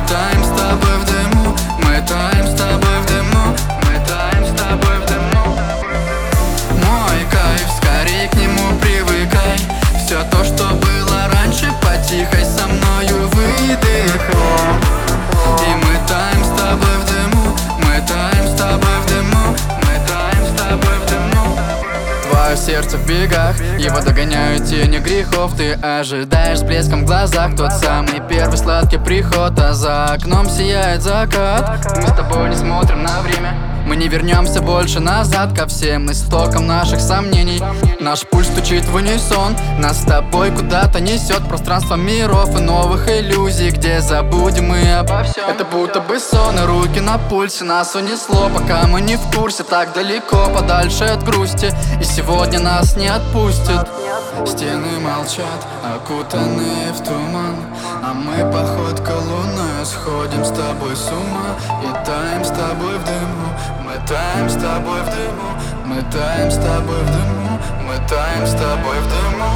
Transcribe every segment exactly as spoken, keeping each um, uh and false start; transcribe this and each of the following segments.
таем с тобой в дыму, мы таем с тобой в дыму, мы таем с тобой в дыму. Мой кайф, скорее к нему привыкай. Все то, что было раньше, потихой со мною выдыхай. И мы таем с тобой в дыму, мы таем с тобой в дыму, мы таем с тобой в дыму. Твое сердце в бегах, его догоняют тени грехов. Ты ожидаешь с блеском в глазах тот самый первый сладкий приход, а за окном сияет закат. Мы с тобой не смотрим на время, мы не вернемся больше назад ко всем истокам наших сомнений. Наш пульс стучит в унисон, нас с тобой куда-то несет пространство миров и новых иллюзий, где забудем мы обо всем. Это будто бы сон, и руки на пульсе нас унесло, пока мы не в курсе, так далеко, подальше от грусти. И сегодня нас не отпустят. Стены молчат, окутанные в туман, а мы походка луной сходим с тобой с ума. И таем с тобой в дыму, мы таем с тобой в дыму, мы таем с тобой в дыму, мы таем с тобой в дыму.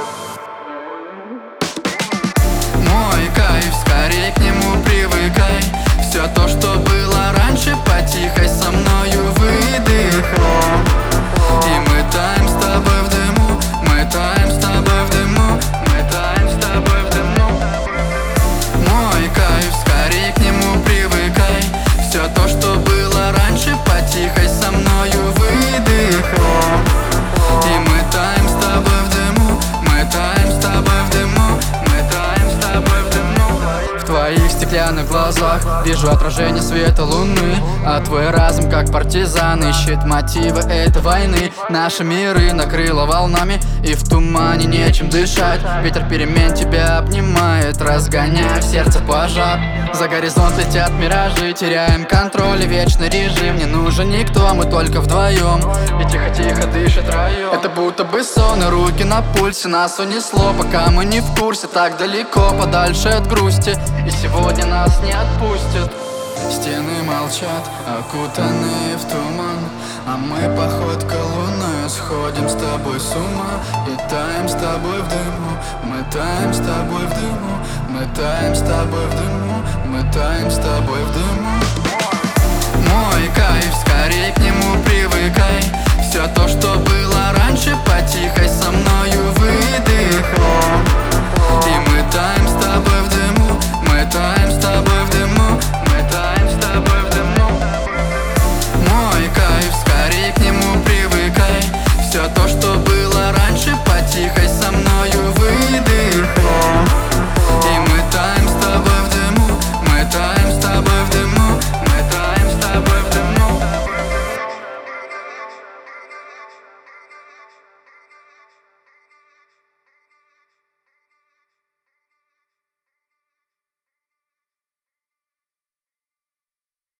Мой кайф, скорее к нему привыкай. Все то, что было раньше, потихой со мною выдыхай. И мы таем с тобой в дыму, мы таем с тобой в дыму, мы таем с тобой в дыму. Мой кайф, скорее к нему привыкай. Все то, что было раньше, потихой со мною выдыхай. И мы таем с тобой в дыму, мы таем с тобой в дыму, мы таем с тобой в дыму. В твоих стеклянных глазах вижу отражение света луны, а твой разум, как партизан, ищет мотивы этой войны. Наши миры накрыло волнами, и в тумане нечем дышать. Ветер перемен тебя обнимает, разгоняя в сердце пожар. За горизонт летят миражи, теряем контроль и вечный режим. Не нужен никто, мы только вдвоем, и тихо-тихо дышит район. Это будто бы сон, и руки на пульсе нас унесло, пока мы не в курсе, так далеко, подальше от грусти. И сегодня нас не отпустят. Стены молчат, окутанные в туман, а мы походка луной сходим с тобой с ума. И таем с тобой в дыму, мы таем с тобой в дыму, мы таем с тобой в дыму, мы таем с тобой в дыму.